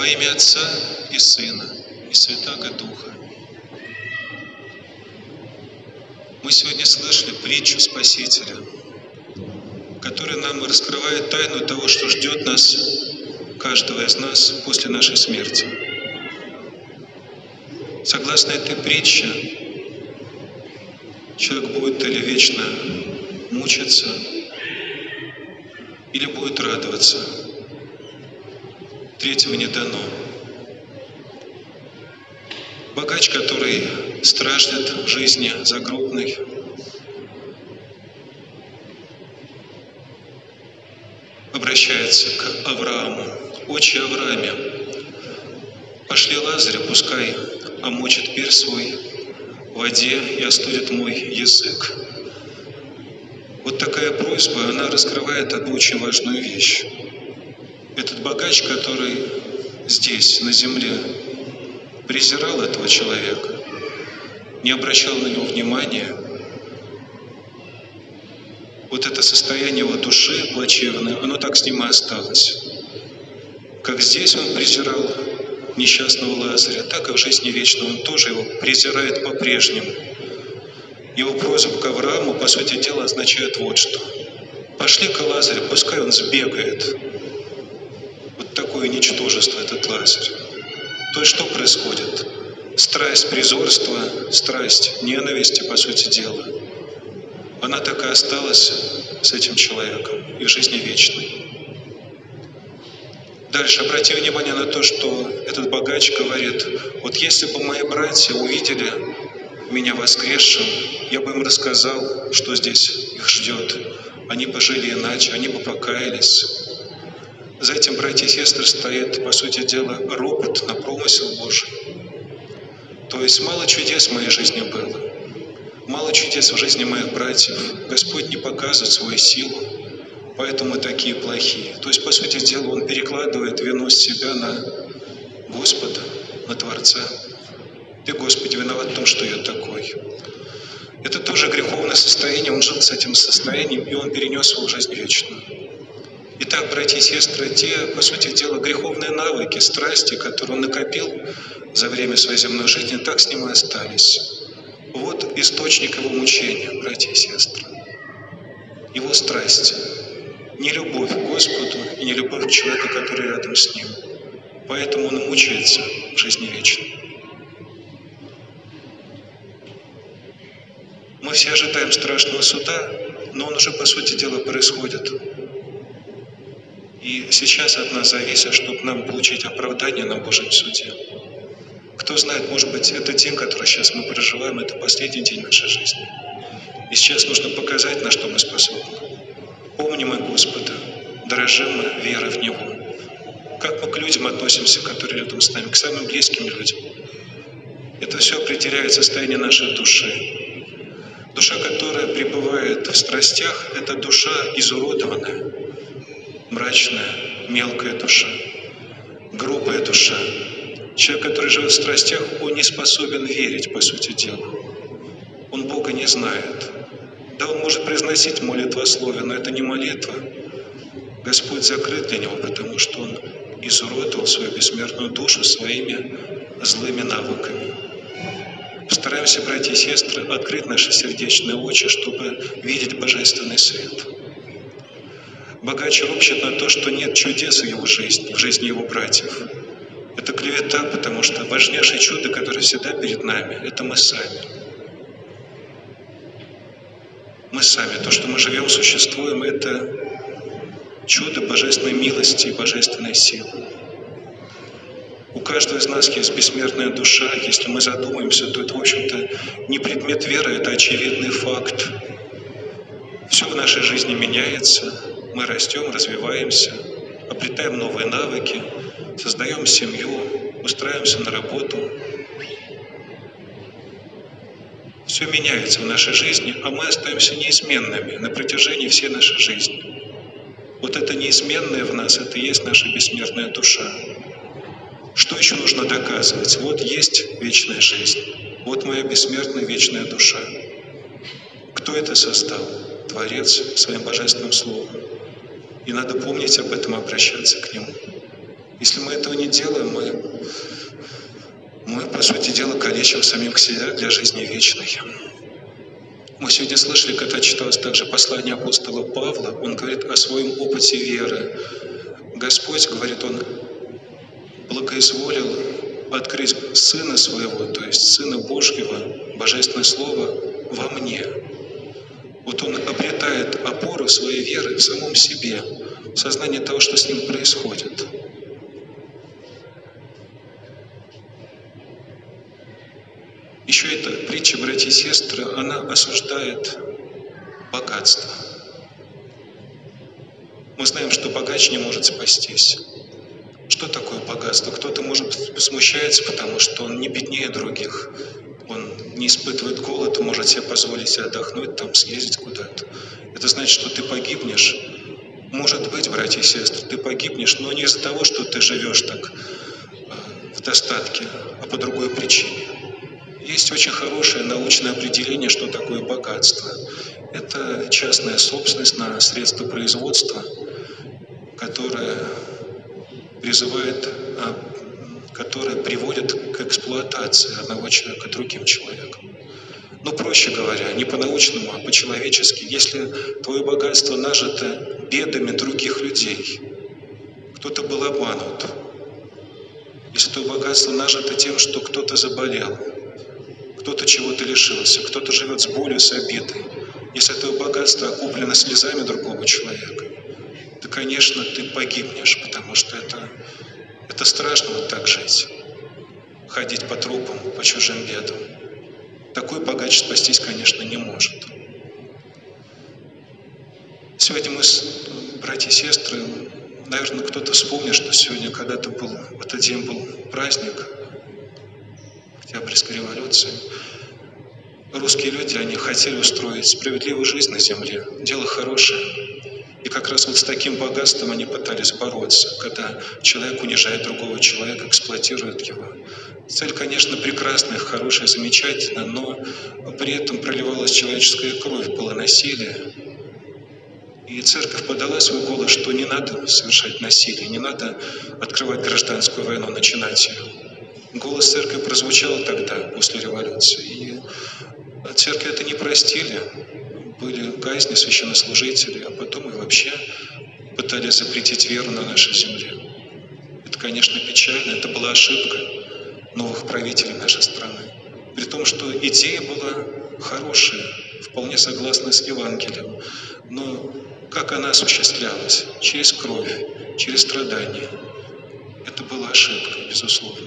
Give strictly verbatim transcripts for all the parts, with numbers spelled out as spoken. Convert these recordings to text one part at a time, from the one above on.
Во имя Отца и Сына и Святаго Духа. Мы сегодня слышали притчу Спасителя, которая нам раскрывает тайну того, что ждет нас, каждого из нас, после нашей смерти. Согласно этой притче, человек будет или вечно мучиться, или будет радоваться. Третьего не дано. Богач, который страждет в жизни загробной, обращается к Аврааму: «Отче Аврааме, пошли Лазаря, пускай омочит пир свой в воде и остудит мой язык». Вот такая просьба, она раскрывает одну очень важную вещь. Этот богач, который здесь, на земле, презирал этого человека, не обращал на него внимания, вот это состояние его души плачевное, оно так с ним и осталось. Как здесь он презирал несчастного Лазаря, так и в жизни вечной он тоже его презирает по-прежнему. Его просьба к Аврааму, по сути дела, означает вот что: «Пошли-ка Лазаря, пускай он сбегает». Вот такое ничтожество этот Лазарь. То есть что происходит? Страсть презорства, страсть ненависти, по сути дела, она так и осталась с этим человеком и в жизни вечной. Дальше обрати внимание на то, что этот богач говорит: вот если бы мои братья увидели меня воскресшим, я бы им рассказал, что здесь их ждет. Они бы жили иначе, они бы покаялись. За этим, братья и сестры, стоит, по сути дела, ропот на промысел Божий. То есть мало чудес в моей жизни было, мало чудес в жизни моих братьев. Господь не показывает свою силу, поэтому мы такие плохие. То есть, по сути дела, Он перекладывает вину с себя на Господа, на Творца. Ты, Господи, виноват в том, что я такой. Это тоже греховное состояние, он жил с этим состоянием, и он перенес его в жизнь вечную. Итак, братья и сестры, те, по сути дела, греховные навыки, страсти, которые он накопил за время своей земной жизни, так с ним и остались. Вот источник его мучения, братья и сестры. Его страсти. Не любовь к Господу и не любовь к человеку, который рядом с ним. Поэтому он мучается в жизни вечной. Мы все ожидаем страшного суда, но он уже, по сути дела, происходит. И сейчас от нас зависит, чтобы нам получить оправдание на Божьем суде. Кто знает, может быть, это день, который сейчас мы проживаем, это последний день нашей жизни. И сейчас нужно показать, на что мы способны. Помним мы Господа, дорожим мы верой в Него. Как мы к людям относимся, которые рядом с нами, к самым близким людям. Это все определяет состояние нашей души. Душа, которая пребывает в страстях, это душа изуродованная, мрачная, мелкая душа, грубая душа. Человек, который живет в страстях, он не способен верить, по сути дела. Он Бога не знает. Да, он может произносить молитвословие, но это не молитва. Господь закрыт для него, потому что он изуродовал свою бессмертную душу своими злыми навыками. Постараемся, братья и сестры, открыть наши сердечные очи, чтобы видеть божественный свет. Богач ропщет на то, что нет чудес в его жизни, в жизни его братьев. Это клевета, потому что важнейшее чудо, которое всегда перед нами, это мы сами. Мы сами, то, что мы живем, существуем, это чудо божественной милости и божественной силы. У каждого из нас есть бессмертная душа. Если мы задумаемся, то это, в общем-то, не предмет веры, это очевидный факт. Все в нашей жизни меняется, мы растем, развиваемся, обретаем новые навыки, создаем семью, устраиваемся на работу. Все меняется в нашей жизни, а мы остаемся неизменными на протяжении всей нашей жизни. Вот это неизменное в нас, это и есть наша бессмертная душа. Что еще нужно доказывать? Вот есть вечная жизнь, вот моя бессмертная вечная душа. Кто это создал? Творец своим божественным словом. И надо помнить об этом и обращаться к Нему. Если мы этого не делаем, мы, мы по сути дела, калечим самим себя для жизни вечной. Мы сегодня слышали, когда читалось также послание апостола Павла, он говорит о своем опыте веры. Господь, говорит он, благоизволил открыть Сына Своего, то есть Сына Божьего, Божественное Слово во мне. Вот он обретает опору своей веры в самом себе, в сознании того, что с ним происходит. Еще эта притча, братья и сестры, она осуждает богатство. Мы знаем, что богач не может спастись. Что такое богатство? Кто-то, может, смущается, потому что он не беднее других. Он не испытывает голод, может себе позволить себе отдохнуть, там, съездить куда-то. Это значит, что ты погибнешь. Может быть, братья и сестры, ты погибнешь, но не из-за того, что ты живешь так в достатке, а по другой причине. Есть очень хорошее научное определение, что такое богатство. Это частная собственность на средства производства, которая призывает, которая приводит к эксплуатации одного человека другим человеком. Но проще говоря, не по-научному, а по-человечески, если твое богатство нажито бедами других людей, кто-то был обманут, если твое богатство нажито тем, что кто-то заболел, кто-то чего-то лишился, кто-то живет с болью, с обидой, если твое богатство окуплено слезами другого человека, то, конечно, ты погибнешь, потому что это, это страшно вот так жить, ходить по трупам, по чужим бедам. Такой богач спастись, конечно, не может. Сегодня мы, братья и сестры, наверное, кто-то вспомнит, что сегодня когда-то был, в этот день был праздник Октябрьской революции. Русские люди, они хотели устроить справедливую жизнь на земле, дело хорошее. И как раз вот с таким богатством они пытались бороться, когда человек унижает другого человека, эксплуатирует его. Цель, конечно, прекрасная, хорошая, замечательная, но при этом проливалась человеческая кровь, было насилие. И церковь подала свой голос, что не надо совершать насилие, не надо открывать гражданскую войну, начинать ее. Голос церкви прозвучал тогда, после революции, и церкви это не простили. Были казни священнослужителей, а потом и вообще пытались запретить веру на нашей земле. Это, конечно, печально, это была ошибка новых правителей нашей страны. При том, что идея была хорошая, вполне согласна с Евангелием. Но как она осуществлялась? Через кровь, через страдания. Это была ошибка, безусловно.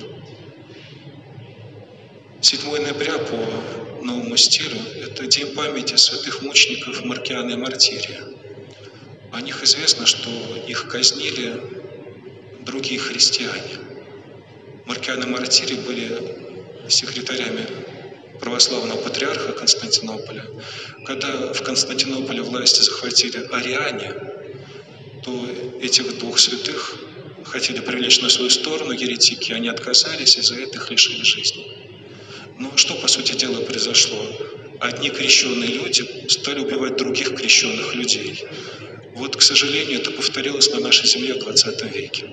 седьмого ноября по новому стилю – это день памяти святых мучеников Маркиана и Мартирия. О них известно, что их казнили другие христиане. Маркиан и Мартирий были секретарями православного патриарха Константинополя. Когда в Константинополе власти захватили ариане, то этих двух святых хотели привлечь на свою сторону еретики, они отказались, и за это их лишили жизни. Но что, по сути дела, произошло? Одни крещенные люди стали убивать других крещенных людей. Вот, к сожалению, это повторилось на нашей земле в двадцатом веке.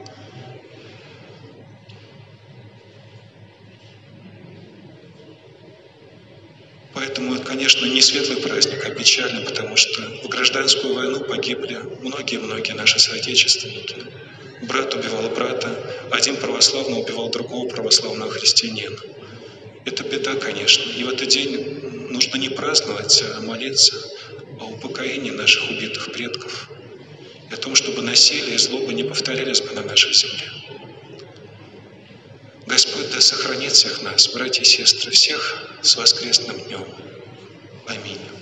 Поэтому это, конечно, не светлый праздник, а печальный, потому что в гражданскую войну погибли многие-многие наши соотечественники. Брат убивал брата, один православный убивал другого православного христианина. Это беда, конечно. И в этот день нужно не праздновать, а молиться о упокоении наших убитых предков и о том, чтобы насилие и злоба не повторялись бы на нашей земле. Господь да сохранит всех нас, братья и сестры, всех с воскресным днем. Аминь.